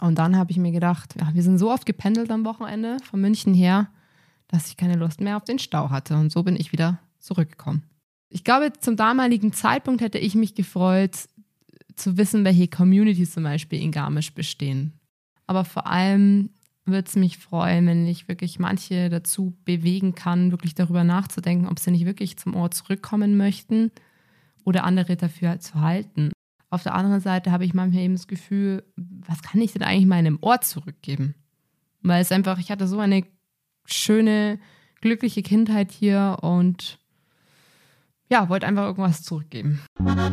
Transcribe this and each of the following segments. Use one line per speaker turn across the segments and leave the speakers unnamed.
Und dann habe ich mir gedacht, ja, wir sind so oft gependelt am Wochenende von München her, dass ich keine Lust mehr auf den Stau hatte. Und so bin ich wieder zurückgekommen. Ich glaube, zum damaligen Zeitpunkt hätte ich mich gefreut, zu wissen, welche Communities zum Beispiel in Garmisch bestehen. Aber vor allem würde es mich freuen, wenn ich wirklich manche dazu bewegen kann, wirklich darüber nachzudenken, ob sie nicht wirklich zum Ort zurückkommen möchten oder andere dafür zu halten. Auf der anderen Seite habe ich manchmal eben das Gefühl, was kann ich denn eigentlich meinem Ort zurückgeben? Weil es einfach, ich hatte so eine schöne, glückliche Kindheit hier und ja, wollte einfach irgendwas zurückgeben.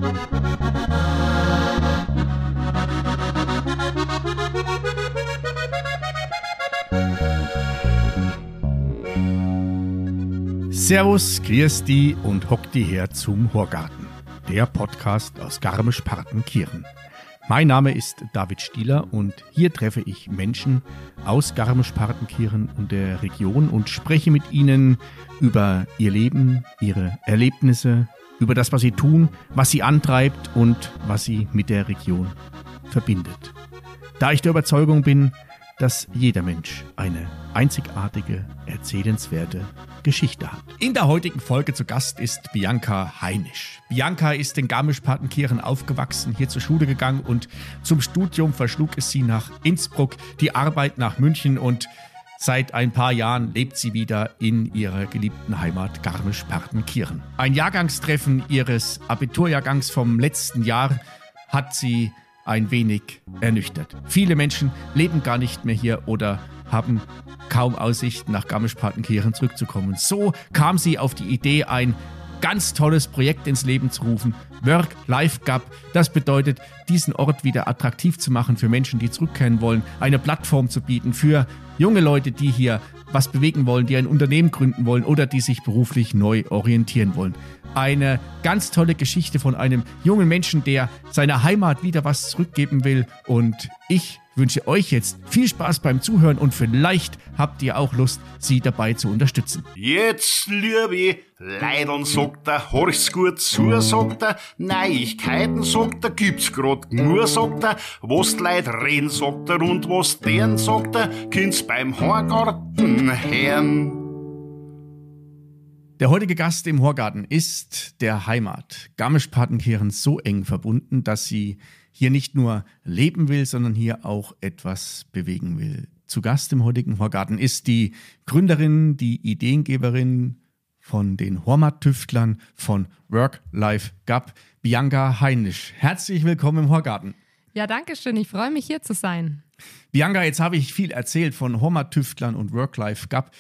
Servus, grüß die und hock die her zum Horgarten, der Podcast aus Garmisch-Partenkirchen. Mein Name ist David Stieler und hier treffe ich Menschen aus Garmisch-Partenkirchen und der Region und spreche mit ihnen über ihr Leben, ihre Erlebnisse, über das, was sie tun, was sie antreibt und was sie mit der Region verbindet. Da ich der Überzeugung bin, dass jeder Mensch eine einzigartige, erzählenswerte Geschichte hat. In der heutigen Folge zu Gast ist Bianca Heinisch. Bianca ist in Garmisch-Partenkirchen aufgewachsen, hier zur Schule gegangen und zum Studium verschlug es sie nach Innsbruck, die Arbeit nach München und seit ein paar Jahren lebt sie wieder in ihrer geliebten Heimat Garmisch-Partenkirchen. Ein Jahrgangstreffen ihres Abiturjahrgangs vom letzten Jahr hat sie ein wenig ernüchtert. Viele Menschen leben gar nicht mehr hier oder haben kaum Aussicht, nach Garmisch-Partenkirchen zurückzukommen. So kam sie auf die Idee, ein ganz tolles Projekt ins Leben zu rufen, Work-Life-Gap. Das bedeutet, diesen Ort wieder attraktiv zu machen für Menschen, die zurückkehren wollen, eine Plattform zu bieten für junge Leute, die hier was bewegen wollen, die ein Unternehmen gründen wollen oder die sich beruflich neu orientieren wollen. Eine ganz tolle Geschichte von einem jungen Menschen, der seiner Heimat wieder was zurückgeben will. Und ich wünsche euch jetzt viel Spaß beim Zuhören und vielleicht habt ihr auch Lust, sie dabei zu unterstützen.
Jetzt, liebe Leidern, sagt er, horch's gut zu, sagt er, Neuigkeiten, sagt er, gibt's grad nur, sagt er, was die Leute reden, sagt er, und was deren, sagt er, kind's beim Horgarten hören.
Der heutige Gast im Horgarten ist der Heimat Garmisch-Partenkirchen so eng verbunden, dass sie hier nicht nur leben will, sondern hier auch etwas bewegen will. Zu Gast im heutigen Horgarten ist die Gründerin, die Ideengeberin von den Hormat-Tüftlern von Work-Life-Gap, Bianca Heinisch. Herzlich willkommen im Horgarten.
Ja, danke schön. Ich freue mich, hier zu sein.
Bianca, jetzt habe ich viel erzählt von Hormat-Tüftlern und Work-Life-Gap.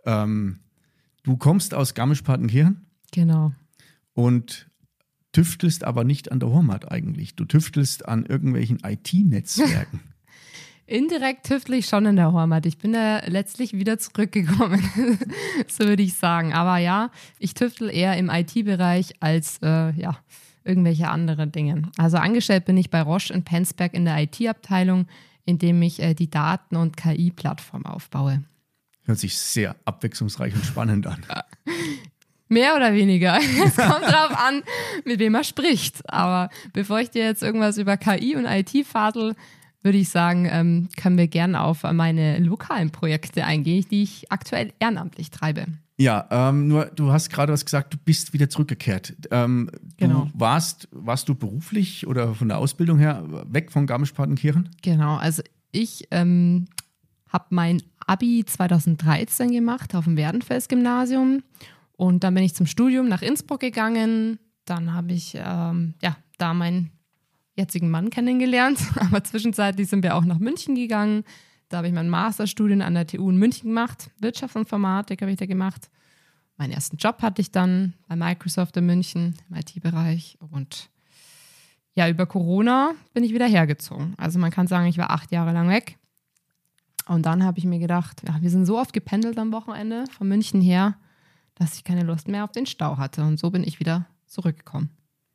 Du kommst aus Garmisch-Partenkirchen?
Genau.
Und tüftelst aber nicht an der Hormat eigentlich. Du tüftelst an irgendwelchen IT-Netzwerken.
Indirekt tüftle ich schon in der Hormat. Ich bin da letztlich wieder zurückgekommen, so würde ich sagen. Aber ja, ich tüftel eher im IT-Bereich als irgendwelche andere Dinge. Also angestellt bin ich bei Roche in Penzberg in der IT-Abteilung, in dem ich die Daten- und KI-Plattform aufbaue.
Hört sich sehr abwechslungsreich und spannend an.
Mehr oder weniger. Es kommt drauf an, mit wem man spricht. Aber bevor ich dir jetzt irgendwas über KI und IT fadel, würde ich sagen, können wir gerne auf meine lokalen Projekte eingehen, die ich aktuell ehrenamtlich treibe.
Ja, nur du hast gerade was gesagt, du bist wieder zurückgekehrt.
Genau.
Warst du beruflich oder von der Ausbildung her weg von Garmisch-Partenkirchen?
Genau, also ich habe mein Abi 2013 gemacht auf dem Werdenfels-Gymnasium und dann bin ich zum Studium nach Innsbruck gegangen. Dann habe ich da meinen jetzigen Mann kennengelernt, aber zwischenzeitlich sind wir auch nach München gegangen. Da habe ich meinen Masterstudium an der TU in München gemacht. Wirtschaftsinformatik habe ich da gemacht. Meinen ersten Job hatte ich dann bei Microsoft in München im IT-Bereich und ja, über Corona bin ich wieder hergezogen. Also man kann sagen, ich war 8 Jahre lang weg. Und dann habe ich mir gedacht, ja, wir sind so oft gependelt am Wochenende von München her, dass ich keine Lust mehr auf den Stau hatte. Und so bin ich wieder zurückgekommen.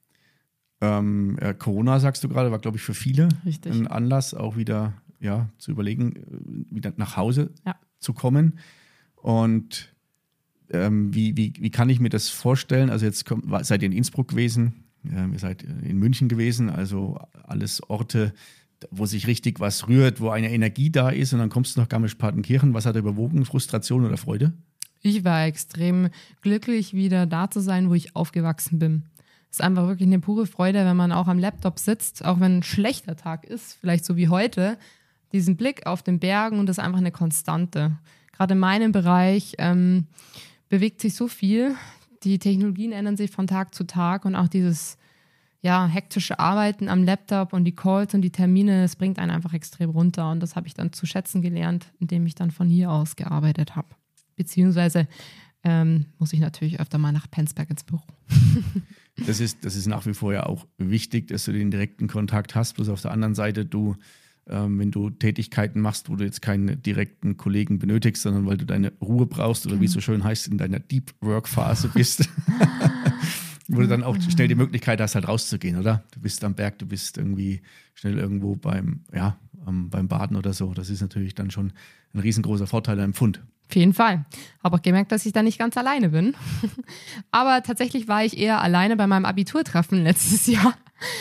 Corona, sagst du gerade, war, glaube ich, für viele
Richtig.
ein Anlass, auch wieder zu überlegen, wieder nach Hause zu kommen. Und wie kann ich mir das vorstellen? Also jetzt seid ihr in Innsbruck gewesen, ihr seid in München gewesen, also alles Orte, wo sich richtig was rührt, wo eine Energie da ist und dann kommst du nach Garmisch-Partenkirchen. Was hat überwogen? Frustration oder Freude?
Ich war extrem glücklich, wieder da zu sein, wo ich aufgewachsen bin. Es ist einfach wirklich eine pure Freude, wenn man auch am Laptop sitzt, auch wenn ein schlechter Tag ist, vielleicht so wie heute, diesen Blick auf den Bergen und das ist einfach eine Konstante. Gerade in meinem Bereich bewegt sich so viel. Die Technologien ändern sich von Tag zu Tag und auch dieses hektische Arbeiten am Laptop und die Calls und die Termine, das bringt einen einfach extrem runter. Und das habe ich dann zu schätzen gelernt, indem ich dann von hier aus gearbeitet habe. Beziehungsweise muss ich natürlich öfter mal nach Penzberg ins Büro.
Das ist nach wie vor ja auch wichtig, dass du den direkten Kontakt hast. Bloß auf der anderen Seite, wenn du Tätigkeiten machst, wo du jetzt keinen direkten Kollegen benötigst, sondern weil du deine Ruhe brauchst oder wie es so schön heißt, in deiner Deep Work Phase bist, wo du dann auch schnell die Möglichkeit hast, halt rauszugehen, oder? Du bist am Berg, du bist irgendwie schnell irgendwo beim Baden oder so. Das ist natürlich dann schon ein riesengroßer Vorteil im Pfund.
Auf jeden Fall. Habe auch gemerkt, dass ich da nicht ganz alleine bin. Aber tatsächlich war ich eher alleine bei meinem Abiturtreffen letztes Jahr.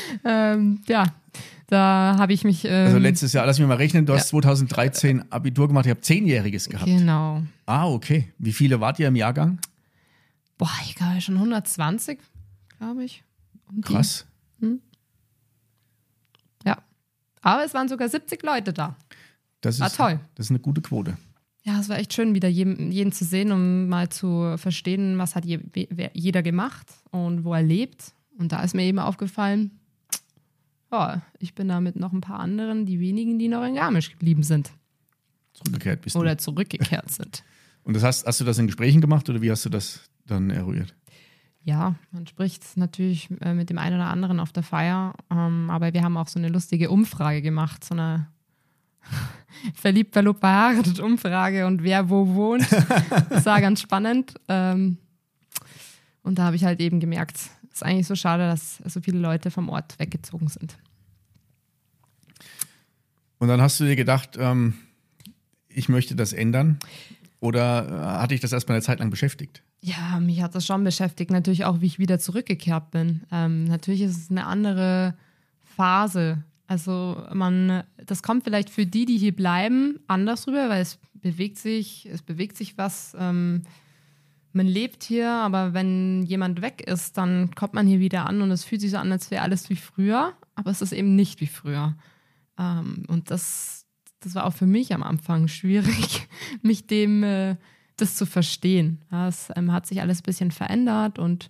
Da habe ich mich...
also letztes Jahr, lass mich mal rechnen, du hast 2013 Abitur gemacht, ich habe 10-Jähriges gehabt.
Genau.
Ah, okay. Wie viele wart ihr im Jahrgang?
Boah, ich glaube schon 120, glaube ich.
Krass.
Ja. Aber es waren sogar 70 Leute da.
War toll. Das ist eine gute Quote.
Ja, es war echt schön, wieder jeden zu sehen, um mal zu verstehen, was hat jeder gemacht und wo er lebt. Und da ist mir eben aufgefallen, ich bin da mit noch ein paar anderen, die wenigen, die noch in Garmisch geblieben sind.
Zurückgekehrt bist du.
Oder zurückgekehrt sind.
Und das hast du das in Gesprächen gemacht oder wie hast du das dann eruiert?
Ja, man spricht natürlich mit dem einen oder anderen auf der Feier, aber wir haben auch so eine lustige Umfrage gemacht, so eine verliebt, verlobt, verheiratet Umfrage und wer wo wohnt. Das war ganz spannend. Und da habe ich halt eben gemerkt, es ist eigentlich so schade, dass so viele Leute vom Ort weggezogen sind.
Und dann hast du dir gedacht, ich möchte das ändern? Oder hat dich das erstmal eine Zeit lang beschäftigt?
Ja, mich hat das schon beschäftigt. Natürlich auch, wie ich wieder zurückgekehrt bin. Natürlich ist es eine andere Phase. Also das kommt vielleicht für die hier bleiben, anders rüber, weil es bewegt sich was. Man lebt hier, aber wenn jemand weg ist, dann kommt man hier wieder an und es fühlt sich so an, als wäre alles wie früher, aber es ist eben nicht wie früher. Und das war auch für mich am Anfang schwierig, mich das zu verstehen. Ja, es hat sich alles ein bisschen verändert und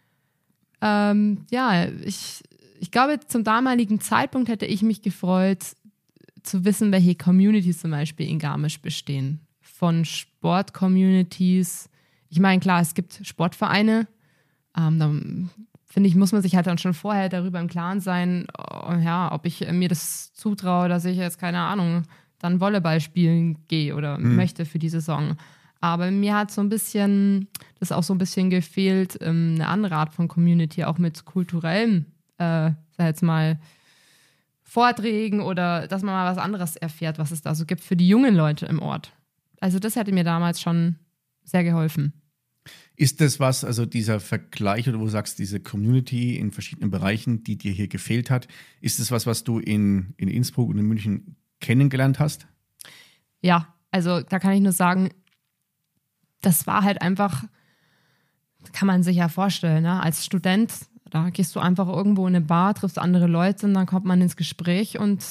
ich glaube, zum damaligen Zeitpunkt hätte ich mich gefreut, zu wissen, welche Communities zum Beispiel in Garmisch bestehen. Von Sport-Communities. Ich meine, klar, es gibt Sportvereine. Da finde ich, muss man sich halt dann schon vorher darüber im Klaren sein, ob ich mir das zutraue, dass ich jetzt, keine Ahnung, dann Volleyball spielen gehe oder möchte für die Saison. Aber mir hat so ein bisschen, das auch so ein bisschen gefehlt, eine andere Art von Community, auch mit kulturellem, sag jetzt mal, Vorträgen oder dass man mal was anderes erfährt, was es da so gibt für die jungen Leute im Ort. Also das hätte mir damals schon sehr geholfen.
Ist das was, also dieser Vergleich oder wo du sagst, diese Community in verschiedenen Bereichen, die dir hier gefehlt hat, ist das was du in Innsbruck und in München kennengelernt hast?
Ja, also da kann ich nur sagen, das war halt einfach, kann man sich ja vorstellen, ne? Als Student, da gehst du einfach irgendwo in eine Bar, triffst andere Leute und dann kommt man ins Gespräch und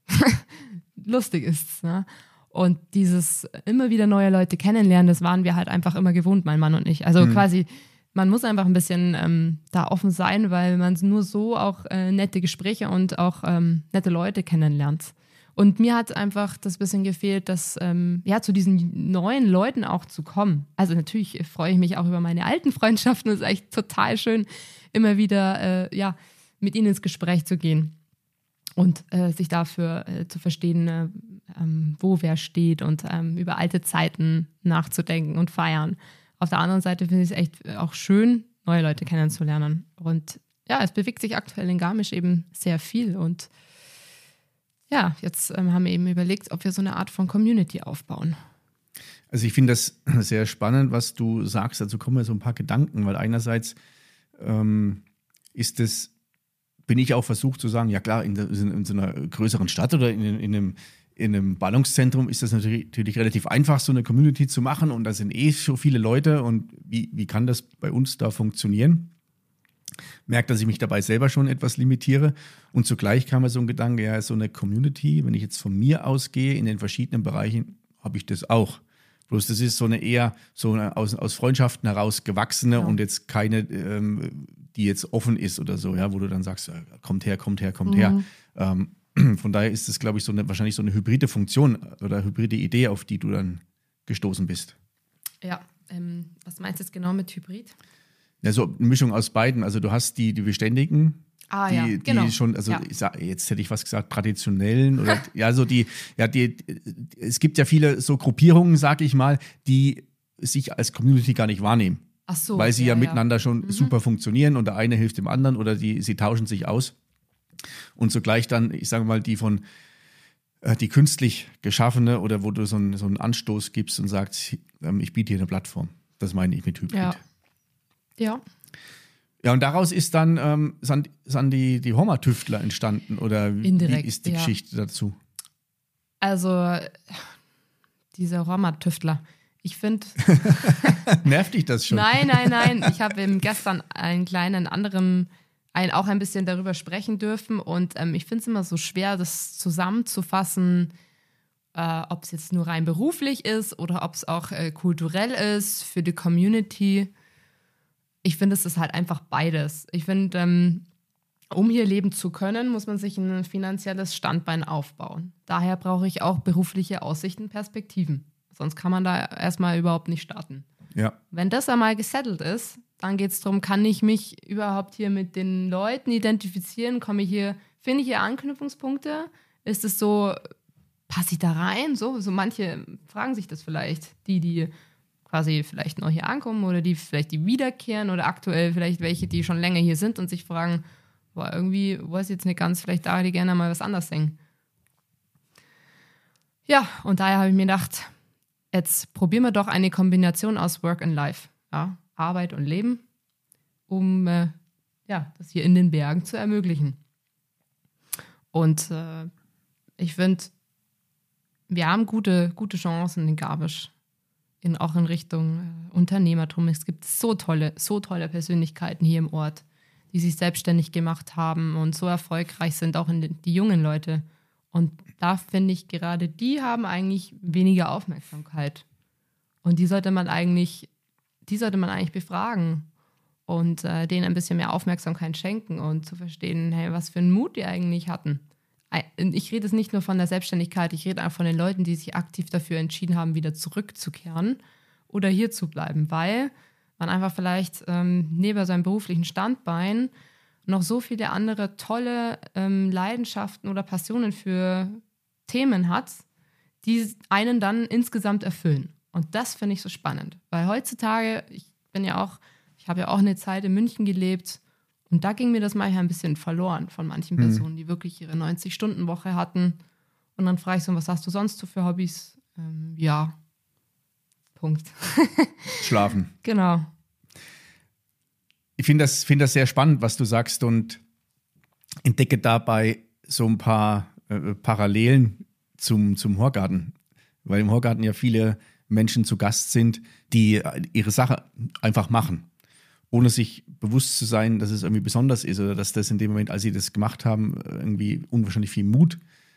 lustig ist's. Ne? Und dieses immer wieder neue Leute kennenlernen, das waren wir halt einfach immer gewohnt, mein Mann und ich. Also quasi, man muss einfach ein bisschen da offen sein, weil man nur so auch nette Gespräche und auch nette Leute kennenlernt. Und mir hat einfach das bisschen gefehlt, dass zu diesen neuen Leuten auch zu kommen. Also natürlich freue ich mich auch über meine alten Freundschaften. Es ist echt total schön, immer wieder mit ihnen ins Gespräch zu gehen und sich dafür zu verstehen, wo wer steht und über alte Zeiten nachzudenken und feiern. Auf der anderen Seite finde ich es echt auch schön, neue Leute kennenzulernen. Und ja, es bewegt sich aktuell in Garmisch eben sehr viel und ja, jetzt haben wir eben überlegt, ob wir so eine Art von Community aufbauen.
Also ich finde das sehr spannend, was du sagst. Dazu kommen mir so ein paar Gedanken, weil einerseits ist es bin ich auch versucht zu sagen, ja klar, in so einer größeren Stadt oder in einem Ballungszentrum ist das natürlich relativ einfach, so eine Community zu machen und da sind so viele Leute und wie kann das bei uns da funktionieren? Merkt, dass ich mich dabei selber schon etwas limitiere und zugleich kam mir so ein Gedanke, ja, so eine Community, wenn ich jetzt von mir ausgehe, in den verschiedenen Bereichen, habe ich das auch. Bloß das ist eher aus Freundschaften heraus gewachsene und jetzt keine, die jetzt offen ist oder so, ja, wo du dann sagst, kommt her. Von daher ist es, glaube ich, wahrscheinlich so eine hybride Funktion oder hybride Idee, auf die du dann gestoßen bist.
Ja, was meinst du jetzt genau mit Hybrid?
Ja, so eine Mischung aus beiden. Also du hast die Beständigen,
genau.
Die schon, also jetzt hätte ich was gesagt, traditionellen oder es gibt ja viele so Gruppierungen, sag ich mal, die sich als Community gar nicht wahrnehmen.
Ach so.
Weil sie miteinander schon super funktionieren und der eine hilft dem anderen oder sie tauschen sich aus. Und zugleich dann, ich sage mal, die künstlich geschaffene oder wo du so einen Anstoß gibst und sagst, ich biete hier eine Plattform. Das meine ich mit Hybrid.
Ja.
Ja, und daraus ist dann sind die Horma-Tüftler entstanden oder
Indirekt,
wie ist die Geschichte dazu?
Also, diese Horma-Tüftler, ich finde...
Nervt dich das schon?
Nein. Ich habe eben gestern auch ein bisschen darüber sprechen dürfen und ich finde es immer so schwer, das zusammenzufassen, ob es jetzt nur rein beruflich ist oder ob es auch kulturell ist für die Community. Ich finde, es ist halt einfach beides. Ich finde, um hier leben zu können, muss man sich ein finanzielles Standbein aufbauen. Daher brauche ich auch berufliche Aussichten, Perspektiven. Sonst kann man da erstmal überhaupt nicht starten.
Ja.
Wenn das einmal gesettelt ist, dann geht es darum, kann ich mich überhaupt hier mit den Leuten identifizieren? Finde ich hier Anknüpfungspunkte? Ist es so, passe ich da rein? So manche fragen sich das vielleicht, die quasi vielleicht neu hier ankommen oder die wiederkehren oder aktuell vielleicht welche, die schon länger hier sind und sich fragen, boah, irgendwie weiß ich jetzt nicht ganz, vielleicht da die gerne mal was anderes singen. Ja, und daher habe ich mir gedacht, jetzt probieren wir doch eine Kombination aus Work and Life, ja, Arbeit und Leben, um das hier in den Bergen zu ermöglichen. Und ich finde, wir haben gute Chancen in Garmisch. Auch in Richtung Unternehmertum. Es gibt so tolle Persönlichkeiten hier im Ort, die sich selbstständig gemacht haben und so erfolgreich sind, auch die jungen Leute. Und da finde ich, gerade die haben eigentlich weniger Aufmerksamkeit. Und die sollte man eigentlich befragen und denen ein bisschen mehr Aufmerksamkeit schenken und zu verstehen, hey, was für einen Mut die eigentlich hatten. Ich rede jetzt nicht nur von der Selbstständigkeit, ich rede auch von den Leuten, die sich aktiv dafür entschieden haben, wieder zurückzukehren oder hier zu bleiben, weil man einfach vielleicht neben seinem beruflichen Standbein noch so viele andere tolle Leidenschaften oder Passionen für Themen hat, die einen dann insgesamt erfüllen. Und das finde ich so spannend, weil heutzutage, ich habe ja auch eine Zeit in München gelebt. Und da ging mir das manchmal ein bisschen verloren von manchen Personen, die wirklich ihre 90-Stunden-Woche hatten. Und dann frage ich so, was hast du sonst so für Hobbys? Punkt.
Schlafen.
Genau.
Ich finde das sehr spannend, was du sagst und entdecke dabei so ein paar Parallelen zum Horgarten. Weil im Horgarten ja viele Menschen zu Gast sind, die ihre Sache einfach machen. Ohne sich bewusst zu sein, dass es irgendwie besonders ist oder dass das in dem Moment, als sie das gemacht haben, irgendwie unwahrscheinlich viel Mut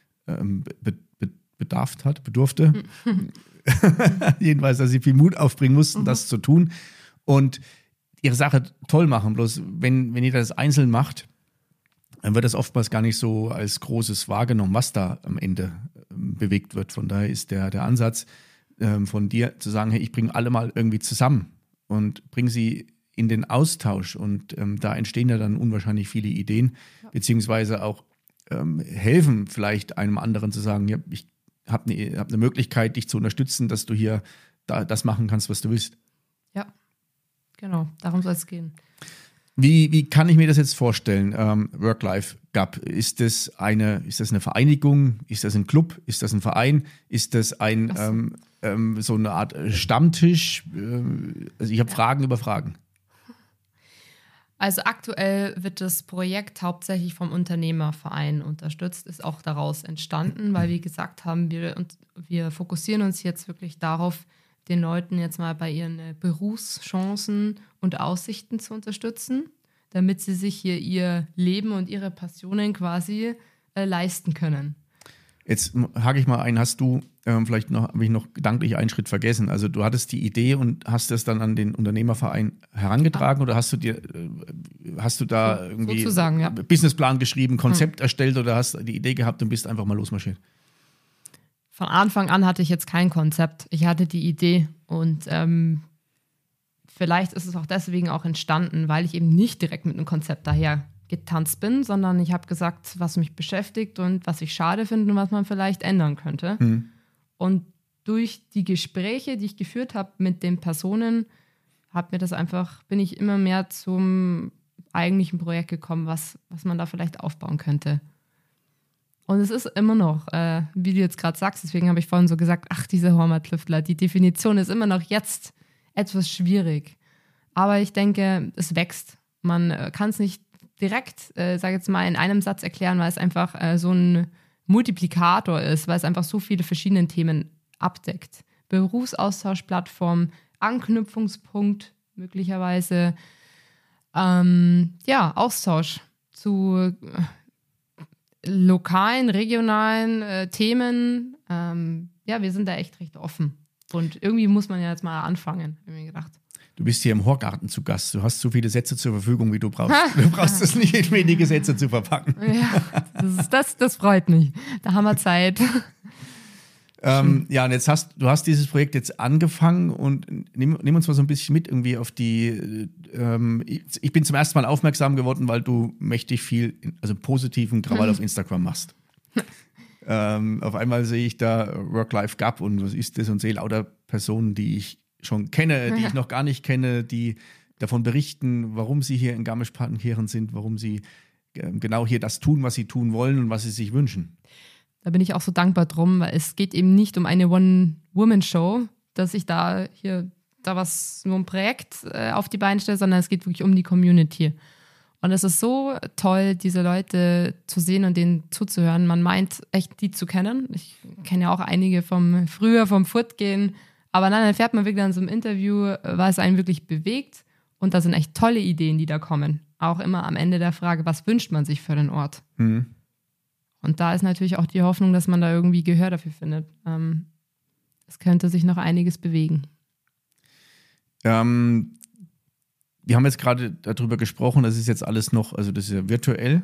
bedurfte. Jedenfalls, dass sie viel Mut aufbringen mussten, das zu tun und ihre Sache toll machen. Bloß wenn jeder das einzeln macht, dann wird das oftmals gar nicht so als Großes wahrgenommen, was da am Ende bewegt wird. Von daher ist der Ansatz von dir zu sagen, hey, ich bringe alle mal irgendwie zusammen und bringe sie in den Austausch und da entstehen ja dann unwahrscheinlich viele Ideen, beziehungsweise auch helfen vielleicht einem anderen zu sagen, ja, ich habe eine Möglichkeit, dich zu unterstützen, dass du hier das machen kannst, was du willst.
Ja, genau, darum soll es gehen.
Wie kann ich mir das jetzt vorstellen? Work-Life-Gap, ist das eine Vereinigung? Ist das ein Club? Ist das ein Verein? Ist das so eine Art Stammtisch? Also ich habe Fragen über Fragen.
Also aktuell wird das Projekt hauptsächlich vom Unternehmerverein unterstützt, ist auch daraus entstanden, weil wir gesagt haben, wir fokussieren uns jetzt wirklich darauf, den Leuten jetzt mal bei ihren Berufschancen und Aussichten zu unterstützen, damit sie sich hier ihr Leben und ihre Passionen quasi leisten können.
Jetzt hake ich mal ein, hast du vielleicht habe ich noch gedanklich einen Schritt vergessen. Also du hattest die Idee und hast das dann an den Unternehmerverein herangetragen oder hast du da irgendwie
sozusagen, ja.
Businessplan geschrieben, Konzept erstellt oder hast die Idee gehabt und bist einfach mal losmarschiert?
Von Anfang an hatte ich jetzt kein Konzept. Ich hatte die Idee und vielleicht ist es auch deswegen auch entstanden, weil ich eben nicht direkt mit einem Konzept daher getanzt bin, sondern ich habe gesagt, was mich beschäftigt und was ich schade finde und was man vielleicht ändern könnte. Und durch die Gespräche, die ich geführt habe mit den Personen, bin ich immer mehr zum eigentlichen Projekt gekommen, was man da vielleicht aufbauen könnte. Und es ist immer noch, wie du jetzt gerade sagst, deswegen habe ich vorhin so gesagt, diese Heimatlüftler, die Definition ist immer noch jetzt etwas schwierig. Aber ich denke, es wächst. Man kann es nicht direkt, sage jetzt mal, in einem Satz erklären, weil es einfach so ein Multiplikator ist, weil es einfach so viele verschiedene Themen abdeckt. Berufsaustauschplattform, Anknüpfungspunkt möglicherweise, Austausch zu lokalen, regionalen Themen. Wir sind da echt recht offen. Und irgendwie muss man ja jetzt mal anfangen, habe ich mir gedacht.
Du bist hier im Horgarten zu Gast. Du hast so viele Sätze zur Verfügung, wie du brauchst. Du brauchst es nicht in wenige Sätze zu verpacken.
Ja, das freut mich. Da haben wir Zeit.
Und jetzt du hast dieses Projekt jetzt angefangen und nimm uns mal so ein bisschen mit irgendwie auf die. Ich bin zum ersten Mal aufmerksam geworden, weil du mächtig viel, also positiven Krawall auf Instagram machst. Auf einmal sehe ich da Work-Life-Gap und was ist das und sehe lauter Personen, die ich schon kenne, die ich noch gar nicht kenne, die davon berichten, warum sie hier in Garmisch-Partenkirchen sind, warum sie genau hier das tun, was sie tun wollen und was sie sich wünschen.
Da bin ich auch so dankbar drum, weil es geht eben nicht um eine One-Woman-Show, dass ich da nur ein Projekt auf die Beine stelle, sondern es geht wirklich um die Community. Und es ist so toll, diese Leute zu sehen und denen zuzuhören. Man meint echt, die zu kennen. Ich kenne ja auch einige vom Furtgehen. Aber dann erfährt man wirklich an so einem Interview, was einen wirklich bewegt. Und da sind echt tolle Ideen, die da kommen. Auch immer am Ende der Frage, was wünscht man sich für den Ort? Und da ist natürlich auch die Hoffnung, dass man da irgendwie Gehör dafür findet. Es könnte sich noch einiges bewegen.
Wir haben jetzt gerade darüber gesprochen, das ist jetzt alles noch, also das ist ja virtuell.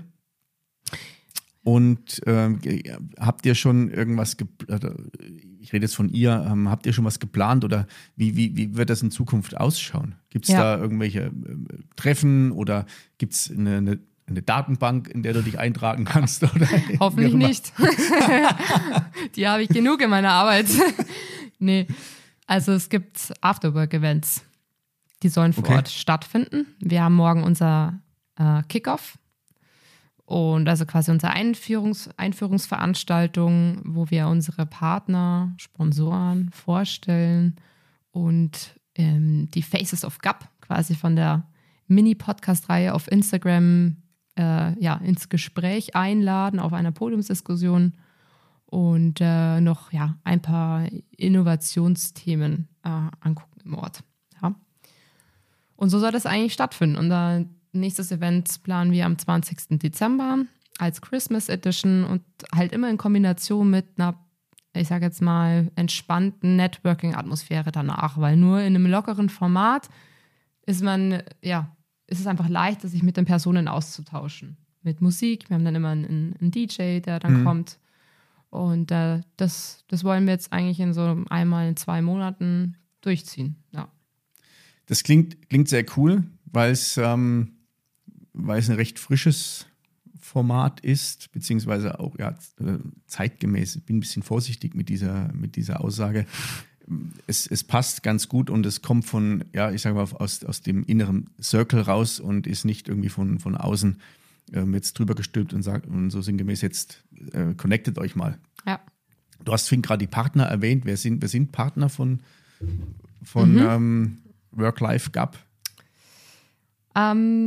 Und habt ihr schon irgendwas, ich rede jetzt von ihr, habt ihr schon was geplant oder wie wird das in Zukunft ausschauen? Gibt es da irgendwelche Treffen oder gibt es eine Datenbank, in der du dich eintragen kannst? Oder
hoffentlich nicht. Die habe ich genug in meiner Arbeit. Nee, also es gibt Afterwork-Events. Die sollen vor Ort stattfinden. Wir haben morgen unser Kickoff. Und also quasi unsere Einführungsveranstaltung, wo wir unsere Partner, Sponsoren vorstellen und die Faces of GAP quasi von der Mini-Podcast-Reihe auf Instagram ins Gespräch einladen auf einer Podiumsdiskussion und noch ein paar Innovationsthemen angucken im Ort. Ja. Und so soll das eigentlich stattfinden. Und nächstes Event planen wir am 20. Dezember als Christmas Edition und halt immer in Kombination mit einer, ich sage jetzt mal, entspannten Networking-Atmosphäre danach, weil nur in einem lockeren Format ist es einfach leichter, sich mit den Personen auszutauschen. Mit Musik, wir haben dann immer einen DJ, der dann kommt und das wollen wir jetzt eigentlich in so einmal in 2 Monaten durchziehen, ja.
Das klingt sehr cool, weil es ein recht frisches Format ist, beziehungsweise auch zeitgemäß. Ich bin ein bisschen vorsichtig mit dieser Aussage. Es passt ganz gut und es kommt von, ich sage mal, aus dem inneren Circle raus und ist nicht irgendwie von außen jetzt drüber gestülpt und sagt und so sinngemäß jetzt connectet euch mal. Ja. Du hast vorhin gerade die Partner erwähnt. Wer sind Partner von Work-Life-Gap?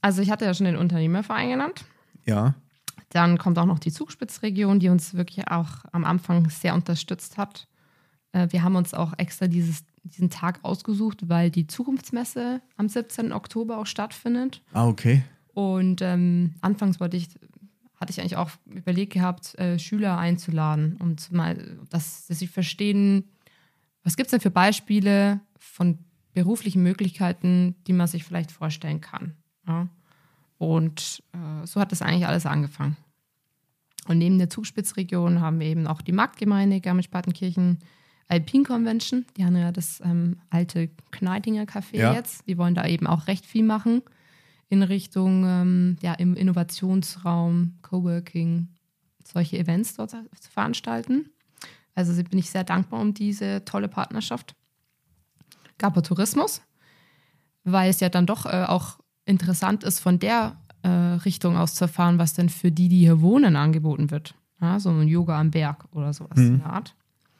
Also ich hatte ja schon den Unternehmerverein genannt.
Ja.
Dann kommt auch noch die Zugspitzregion, die uns wirklich auch am Anfang sehr unterstützt hat. Wir haben uns auch extra diesen Tag ausgesucht, weil die Zukunftsmesse am 17. Oktober auch stattfindet.
Ah, okay.
Und anfangs hatte ich eigentlich auch überlegt gehabt, Schüler einzuladen und mal, dass sie verstehen, was gibt es denn für Beispiele von beruflichen Möglichkeiten, die man sich vielleicht vorstellen kann. Ja? Und so hat das eigentlich alles angefangen. Und neben der Zugspitzregion haben wir eben auch die Marktgemeinde Garmisch-Partenkirchen, Alpine Convention, die haben ja das alte Kneitinger Café jetzt. Die wollen da eben auch recht viel machen in Richtung im Innovationsraum, Coworking, solche Events dort zu veranstalten. Also bin ich sehr dankbar um diese tolle Partnerschaft. Gapa Tourismus, weil es ja dann doch auch interessant ist, von der Richtung aus zu erfahren, was denn für die hier wohnen, angeboten wird. Ja, so ein Yoga am Berg oder sowas in der Art.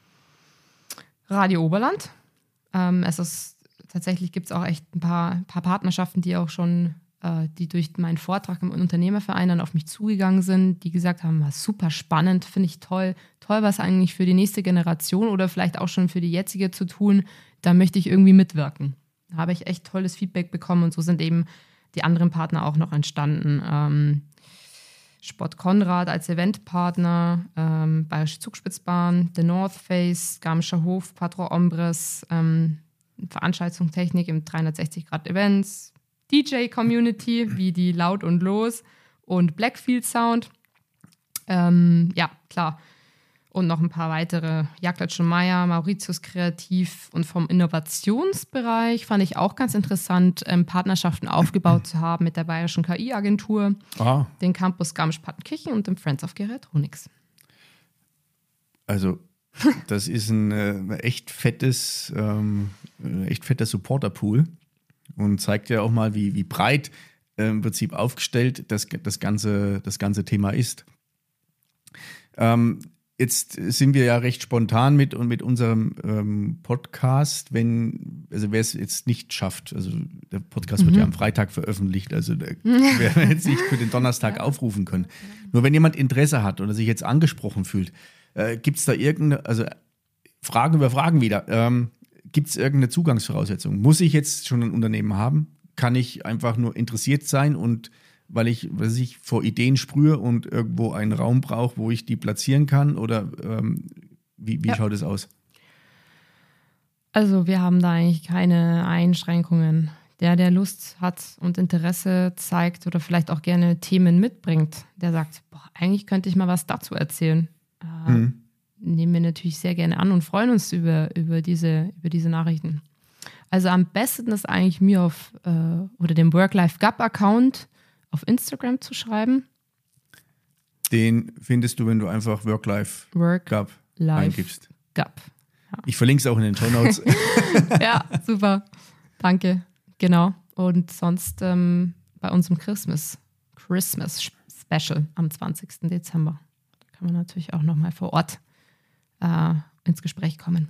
Radio Oberland. Tatsächlich gibt es auch echt ein paar Partnerschaften, die auch schon, die durch meinen Vortrag im Unternehmerverein dann auf mich zugegangen sind, die gesagt haben, was super spannend, finde ich toll, was eigentlich für die nächste Generation oder vielleicht auch schon für die jetzige zu tun, da möchte ich irgendwie mitwirken. Da habe ich echt tolles Feedback bekommen und so sind eben die anderen Partner auch noch entstanden. Sport Konrad als Eventpartner, Bayerische Zugspitzbahn, The North Face, Garmischer Hof, Patro Ombres, Veranstaltungstechnik im 360-Grad-Events, DJ-Community wie die Laut und Los und Blackfield Sound. Ja, klar. Und noch ein paar weitere. Jagdlat schon Meier, Mauritius Kreativ und vom Innovationsbereich fand ich auch ganz interessant, Partnerschaften aufgebaut zu haben mit der Bayerischen KI-Agentur, den Campus Garmisch-Partenkirchen und dem Friends of Geriatronics.
Also, das ist ein echt fetter Supporterpool und zeigt ja auch mal, wie breit im Prinzip aufgestellt das ganze Thema ist. Jetzt sind wir ja recht spontan mit unserem Podcast, wer es jetzt nicht schafft, also der Podcast wird ja am Freitag veröffentlicht, also wer jetzt nicht für den Donnerstag aufrufen können. Nur wenn jemand Interesse hat oder sich jetzt angesprochen fühlt, gibt es da Fragen über Fragen wieder, gibt es irgendeine Zugangsvoraussetzung? Muss ich jetzt schon ein Unternehmen haben? Kann ich einfach nur interessiert sein und weil ich vor Ideen sprühe und irgendwo einen Raum brauche, wo ich die platzieren kann? Oder wie schaut es aus?
Also wir haben da eigentlich keine Einschränkungen. Der Lust hat und Interesse zeigt oder vielleicht auch gerne Themen mitbringt, der sagt, eigentlich könnte ich mal was dazu erzählen. Nehmen wir natürlich sehr gerne an und freuen uns über diese Nachrichten. Also am besten ist eigentlich mir oder dem Work-Life-Gap-Account auf Instagram zu schreiben.
Den findest du, wenn du einfach Work-Life-Gap eingibst.
Gap. Ja.
Ich verlinke es auch in den Shownotes.
Ja, super. Danke. Genau. Und sonst bei unserem Christmas Special am 20. Dezember. Da kann man natürlich auch nochmal vor Ort ins Gespräch kommen.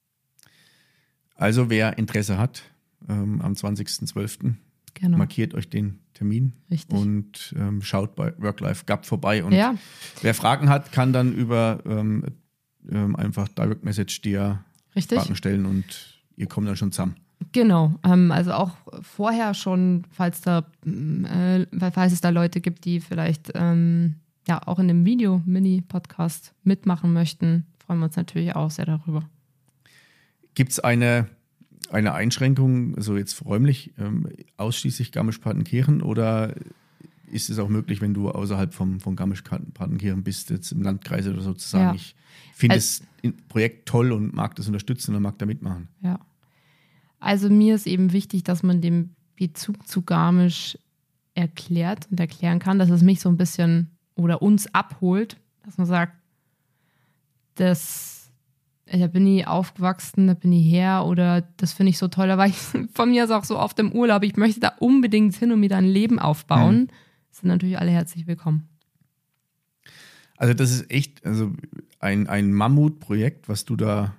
Also wer Interesse hat, am 20.12.
Genau.
Markiert euch den Termin.
Richtig.
Und schaut bei Work-Life-Gap vorbei. Und
ja.
Wer Fragen hat, kann dann über einfach Direct Message dir Fragen stellen und ihr kommt dann schon zusammen.
Genau. Also auch vorher schon, falls es da Leute gibt, die vielleicht auch in einem Video-Mini-Podcast mitmachen möchten, freuen wir uns natürlich auch sehr darüber.
Gibt es eine Einschränkung, also jetzt räumlich, ausschließlich Garmisch-Partenkirchen oder ist es auch möglich, wenn du außerhalb von Garmisch-Partenkirchen bist, jetzt im Landkreis oder so, zu sagen, ich finde das Projekt toll und mag das unterstützen und mag da mitmachen?
Ja. Also mir ist eben wichtig, dass man den Bezug zu Garmisch erklärt und erklären kann, dass es mich so ein bisschen oder uns abholt, dass man sagt, da bin ich aufgewachsen, da bin ich her oder das finde ich so toll, da war ich von mir aus auch so oft im Urlaub, ich möchte da unbedingt hin und mir da ein Leben aufbauen, sind natürlich alle herzlich willkommen.
Also das ist echt ein Mammutprojekt, was du da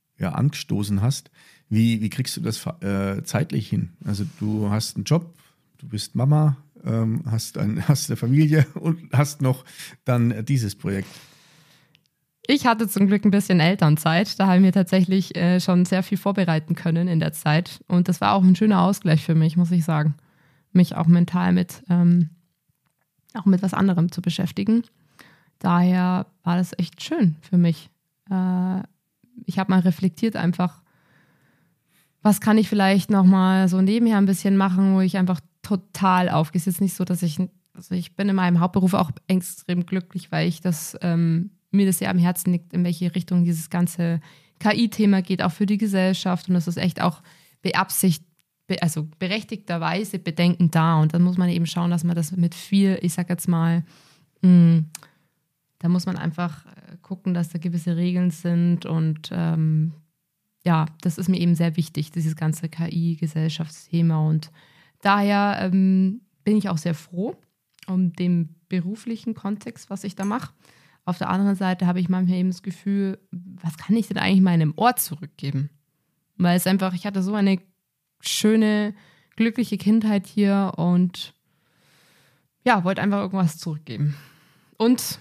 angestoßen hast. Wie kriegst du das zeitlich hin? Also du hast einen Job, du bist Mama, hast eine Familie und hast noch dann dieses Projekt.
Ich hatte zum Glück ein bisschen Elternzeit. Da haben wir tatsächlich schon sehr viel vorbereiten können in der Zeit. Und das war auch ein schöner Ausgleich für mich, muss ich sagen. Mich auch mental mit was anderem zu beschäftigen. Daher war das echt schön für mich. Ich habe mal reflektiert einfach, was kann ich vielleicht nochmal so nebenher ein bisschen machen, wo ich einfach total aufgehe. Es ist nicht so, dass ich bin in meinem Hauptberuf auch extrem glücklich, weil ich mir das sehr am Herzen liegt, in welche Richtung dieses ganze KI-Thema geht, auch für die Gesellschaft. Und das ist echt auch berechtigterweise Bedenken da. Und dann muss man eben schauen, dass man das mit viel, ich sag jetzt mal, da muss man einfach gucken, dass da gewisse Regeln sind. Und das ist mir eben sehr wichtig, dieses ganze KI-Gesellschaftsthema. Und daher bin ich auch sehr froh um den beruflichen Kontext, was ich da mache. Auf der anderen Seite habe ich manchmal eben das Gefühl, was kann ich denn eigentlich meinem Ort zurückgeben? Weil es einfach, ich hatte so eine schöne, glückliche Kindheit hier und ja, wollte einfach irgendwas zurückgeben. Und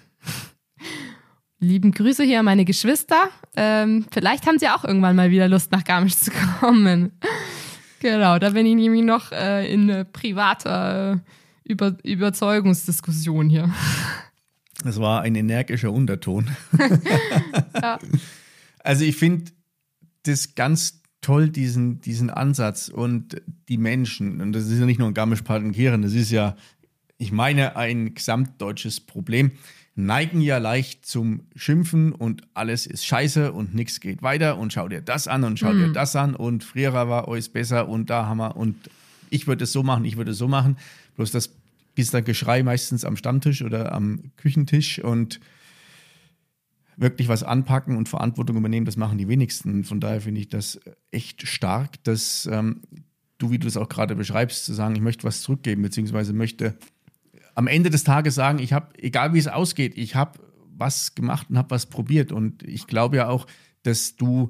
lieben Grüße hier an meine Geschwister. Vielleicht haben sie auch irgendwann mal wieder Lust, nach Garmisch zu kommen. Genau, da bin ich nämlich noch in privater Überzeugungsdiskussion hier.
Das war ein energischer Unterton.
Ja.
Also ich finde das ganz toll, diesen Ansatz und die Menschen. Und das ist ja nicht nur in Garmisch-Partenkirchen, das ist ja, ich meine, ein gesamtdeutsches Problem. Neigen ja leicht zum Schimpfen und alles ist scheiße und nichts geht weiter und schau dir das an und schau dir das an und früher war alles besser und da haben wir und ich würde es so machen, ich würde es so machen. Bloß das ist dann Geschrei meistens am Stammtisch oder am Küchentisch und wirklich was anpacken und Verantwortung übernehmen, das machen die wenigsten. Von daher finde ich das echt stark, dass du, wie du es auch gerade beschreibst, zu sagen, ich möchte was zurückgeben, beziehungsweise möchte am Ende des Tages sagen, ich habe, egal wie es ausgeht, ich habe was gemacht und habe was probiert. Und ich glaube ja auch, dass du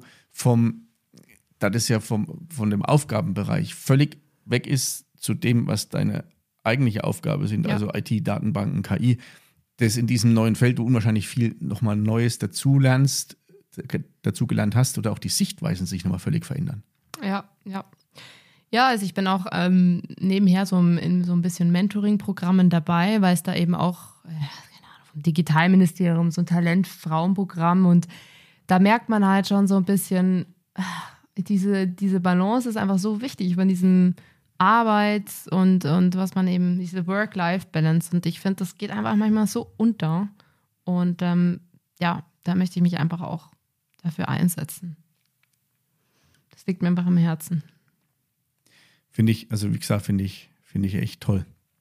da das ja von dem Aufgabenbereich völlig weg ist zu dem, was deine eigentliche Aufgabe sind, also IT, Datenbanken, KI, dass in diesem neuen Feld du unwahrscheinlich viel nochmal Neues dazugelernt hast oder auch die Sichtweisen sich nochmal völlig verändern.
Ja. Ja, also ich bin auch nebenher in so ein bisschen Mentoring-Programmen dabei, weil es da eben auch, keine Ahnung, vom Digitalministerium, so ein Talent-Frauen-Programm und da merkt man halt schon so ein bisschen, diese Balance ist einfach so wichtig von diesem Arbeit und was man eben, diese Work-Life-Balance und ich finde, das geht einfach manchmal so unter und da möchte ich mich einfach auch dafür einsetzen. Das liegt mir einfach am Herzen.
Finde ich, also wie gesagt, finde ich echt toll.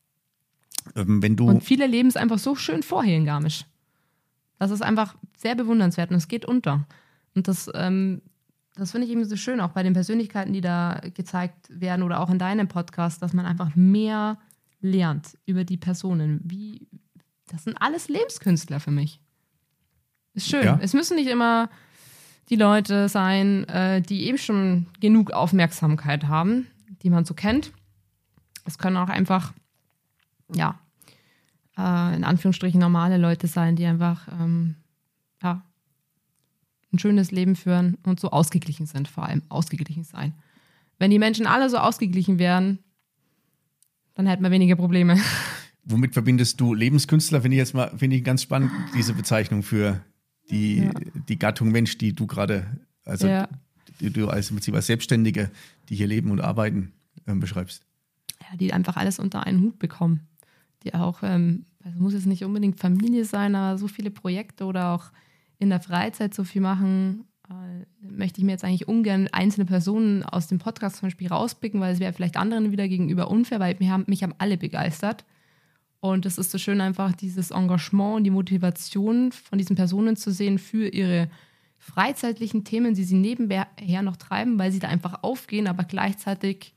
Und viele leben es einfach so schön vor hier in Garmisch. Das ist einfach sehr bewundernswert und es geht unter. Und das finde ich eben so schön, auch bei den Persönlichkeiten, die da gezeigt werden oder auch in deinem Podcast, dass man einfach mehr lernt über die Personen. Das sind alles Lebenskünstler für mich. Ist schön. Ja. Es müssen nicht immer die Leute sein, die eben schon genug Aufmerksamkeit haben, die man so kennt. Es können auch einfach, in Anführungsstrichen normale Leute sein, die einfach, ein schönes Leben führen und so ausgeglichen sind, vor allem ausgeglichen sein. Wenn die Menschen alle so ausgeglichen wären, dann hätten wir weniger Probleme.
Womit verbindest du Lebenskünstler? Finde ich ganz spannend, diese Bezeichnung für die Gattung Mensch, die du gerade, die du als im Prinzip als Selbstständige, die hier leben und arbeiten, beschreibst.
Ja, die einfach alles unter einen Hut bekommen. Die auch, muss jetzt nicht unbedingt Familie sein, aber so viele Projekte oder auch in der Freizeit so viel machen, möchte ich mir jetzt eigentlich ungern einzelne Personen aus dem Podcast zum Beispiel rauspicken, weil es wäre vielleicht anderen wieder gegenüber unfair, weil mich haben alle begeistert. Und es ist so schön, einfach dieses Engagement und die Motivation von diesen Personen zu sehen für ihre freizeitlichen Themen, die sie nebenher noch treiben, weil sie da einfach aufgehen, aber gleichzeitig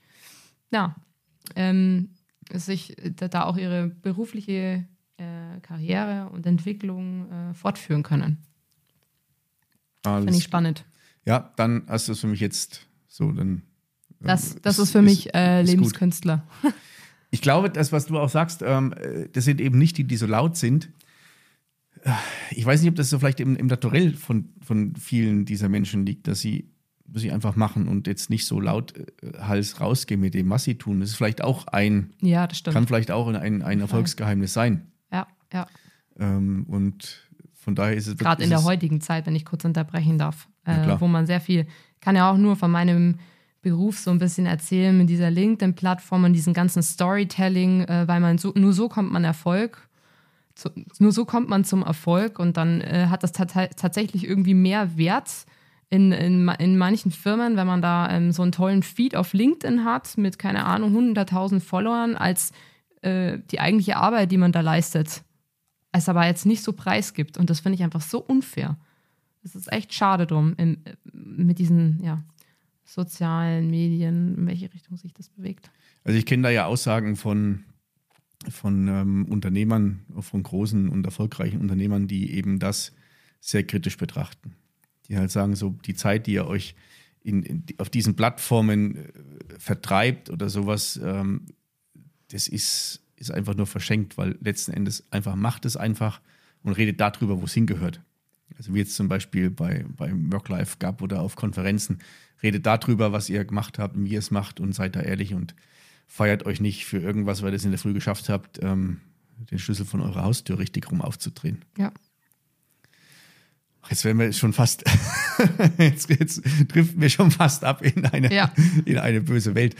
sich da auch ihre berufliche Karriere und Entwicklung fortführen können. Finde ich spannend.
Ja, dann hast du es für mich jetzt so. Dann,
das ist für mich Lebenskünstler.
Ich glaube, das, was du auch sagst, das sind eben nicht die, die so laut sind. Ich weiß nicht, ob das so vielleicht im Naturell von vielen dieser Menschen liegt, dass sie einfach machen und jetzt nicht so laut Hals rausgehen mit dem, was sie tun. Das ist vielleicht auch
Ja, das stimmt.
kann vielleicht auch ein Erfolgsgeheimnis sein.
Ja.
Und von daher ist es...
Gerade in der heutigen Zeit, wenn ich kurz unterbrechen darf,
klar.
wo man sehr viel, kann ja auch nur von meinem Beruf so ein bisschen erzählen mit dieser LinkedIn-Plattform und diesem ganzen Storytelling, weil nur so kommt man nur so kommt man zum Erfolg und dann hat das tatsächlich irgendwie mehr Wert in manchen Firmen, wenn man da so einen tollen Feed auf LinkedIn hat mit, keine Ahnung, 100.000 Followern, als die eigentliche Arbeit, die man da leistet, es aber jetzt nicht so preisgibt. Und das finde ich einfach so unfair. Das ist echt schade drum, mit diesen sozialen Medien, in welche Richtung sich das bewegt.
Also ich kenne da ja Aussagen von Unternehmern, von großen und erfolgreichen Unternehmern, die eben das sehr kritisch betrachten. Die halt sagen, so die Zeit, die ihr euch auf diesen Plattformen vertreibt oder sowas, das ist einfach nur verschenkt, weil letzten Endes einfach macht es einfach und redet darüber, wo es hingehört. Also wie jetzt zum Beispiel beim Work-Life-Gap oder auf Konferenzen, redet darüber, was ihr gemacht habt und wie ihr es macht und seid da ehrlich und feiert euch nicht für irgendwas, weil ihr es in der Früh geschafft habt, den Schlüssel von eurer Haustür richtig rum aufzudrehen.
Ja.
Jetzt werden wir schon fast, jetzt driften wir schon fast ab in eine böse Welt.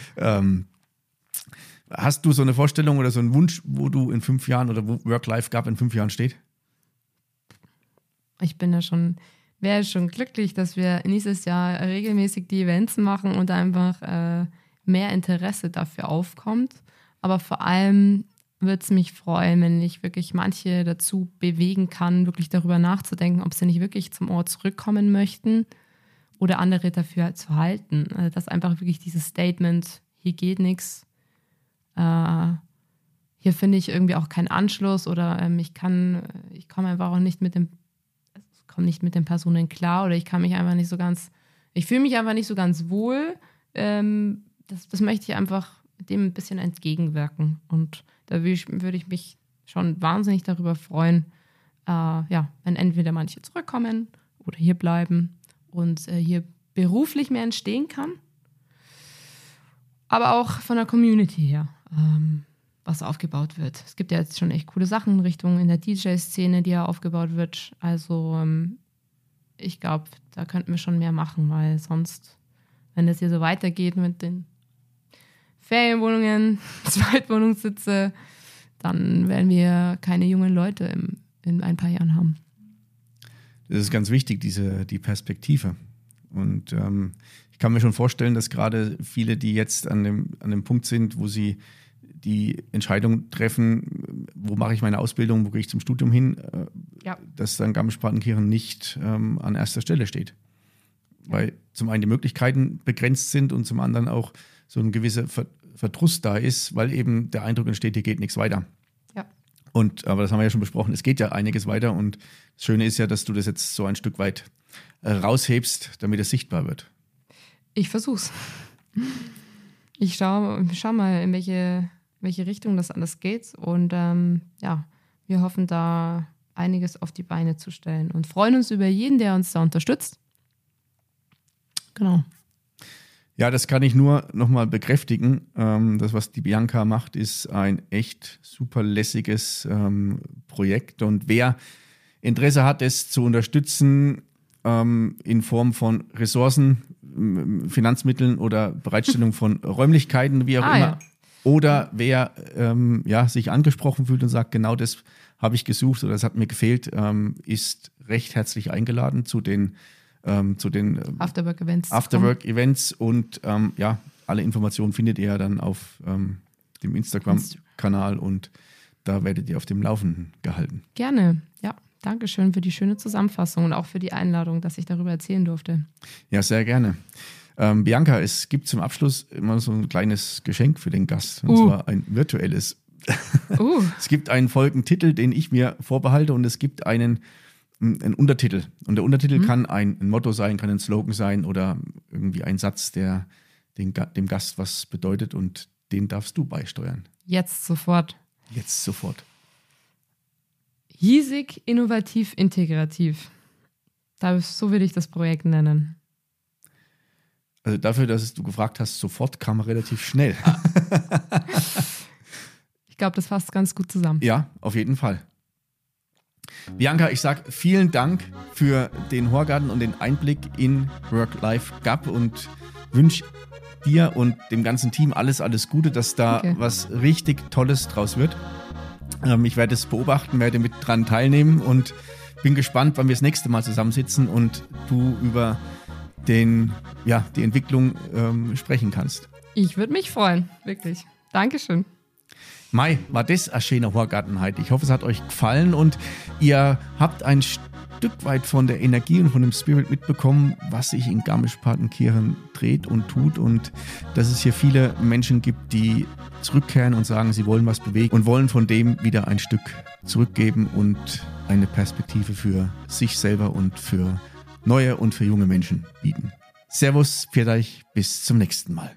Hast du so eine Vorstellung oder so einen Wunsch, wo du in 5 Jahren oder wo Work-Life-Gap in 5 Jahren steht?
Ich wäre schon glücklich, dass wir nächstes Jahr regelmäßig die Events machen und einfach mehr Interesse dafür aufkommt. Aber vor allem würde es mich freuen, wenn ich wirklich manche dazu bewegen kann, wirklich darüber nachzudenken, ob sie nicht wirklich zum Ort zurückkommen möchten oder andere dafür zu halten. Also dass einfach wirklich dieses Statement, hier geht nichts, hier finde ich irgendwie auch keinen Anschluss oder ich komme einfach auch nicht mit den Personen klar oder ich fühle mich einfach nicht so ganz wohl. Das möchte ich einfach dem ein bisschen entgegenwirken. Und da würde ich mich schon wahnsinnig darüber freuen, wenn entweder manche zurückkommen oder hier bleiben und hier beruflich mehr entstehen kann. Aber auch von der Community her, was aufgebaut wird. Es gibt ja jetzt schon echt coole Sachen in Richtung in der DJ-Szene, die ja aufgebaut wird. Also ich glaube, da könnten wir schon mehr machen, weil sonst, wenn das hier so weitergeht mit den Ferienwohnungen, Zweitwohnungssitze, dann werden wir keine jungen Leute in ein paar Jahren haben.
Das ist ganz wichtig, die Perspektive. Und ich kann mir schon vorstellen, dass gerade viele, die jetzt an dem Punkt sind, wo sie die Entscheidung treffen, wo mache ich meine Ausbildung, wo gehe ich zum Studium hin, dass dann Garmisch-Partenkirchen nicht an erster Stelle steht. Ja. Weil zum einen die Möglichkeiten begrenzt sind und zum anderen auch so ein gewisser Verdruss da ist, weil eben der Eindruck entsteht, hier geht nichts weiter.
Ja.
Aber das haben wir ja schon besprochen, es geht ja einiges weiter und das Schöne ist ja, dass du das jetzt so ein Stück weit raushebst, damit es sichtbar wird.
Ich versuch's. Ich schau mal, in welche Richtung das alles geht und wir hoffen da einiges auf die Beine zu stellen und freuen uns über jeden, der uns da unterstützt. Genau.
Ja, das kann ich nur nochmal bekräftigen. Das, was die Bianca macht, ist ein echt super lässiges Projekt. Und wer Interesse hat, es zu unterstützen in Form von Ressourcen, Finanzmitteln oder Bereitstellung von Räumlichkeiten, wie auch immer,
ja.
Oder wer sich angesprochen fühlt und sagt, genau das habe ich gesucht oder das hat mir gefehlt, ist recht herzlich eingeladen zu den Afterwork-Events und alle Informationen findet ihr dann auf dem Instagram-Kanal und da werdet ihr auf dem Laufenden gehalten.
Gerne, ja. Dankeschön für die schöne Zusammenfassung und auch für die Einladung, dass ich darüber erzählen durfte.
Ja, sehr gerne. Bianca, es gibt zum Abschluss immer so ein kleines Geschenk für den Gast und zwar ein virtuelles. Es gibt einen Folgentitel, den ich mir vorbehalte und es gibt einen Untertitel. Und der Untertitel kann ein Motto sein, kann ein Slogan sein oder irgendwie ein Satz, der dem Gast was bedeutet. Und den darfst du beisteuern.
Jetzt sofort.
Jetzt sofort.
Hiesig, innovativ, integrativ. So würde ich das Projekt nennen.
Also dafür, dass du gefragt hast, sofort kam relativ schnell.
Ich glaube, das fasst ganz gut zusammen.
Ja, auf jeden Fall. Bianca, ich sage vielen Dank für den Horgarten und den Einblick in Work-Life-Gap und wünsche dir und dem ganzen Team alles Gute, dass da was richtig Tolles draus wird. Ich werde es beobachten, werde mit dran teilnehmen und bin gespannt, wann wir das nächste Mal zusammensitzen und du über die Entwicklung sprechen kannst.
Ich würde mich freuen, wirklich. Dankeschön.
Mai, war das ein schöner Horgarten heute. Ich hoffe, es hat euch gefallen und ihr habt ein Stück weit von der Energie und von dem Spirit mitbekommen, was sich in Garmisch-Partenkirchen dreht und tut und dass es hier viele Menschen gibt, die zurückkehren und sagen, sie wollen was bewegen und wollen von dem wieder ein Stück zurückgeben und eine Perspektive für sich selber und für neue und für junge Menschen bieten. Servus, pfiat euch, bis zum nächsten Mal.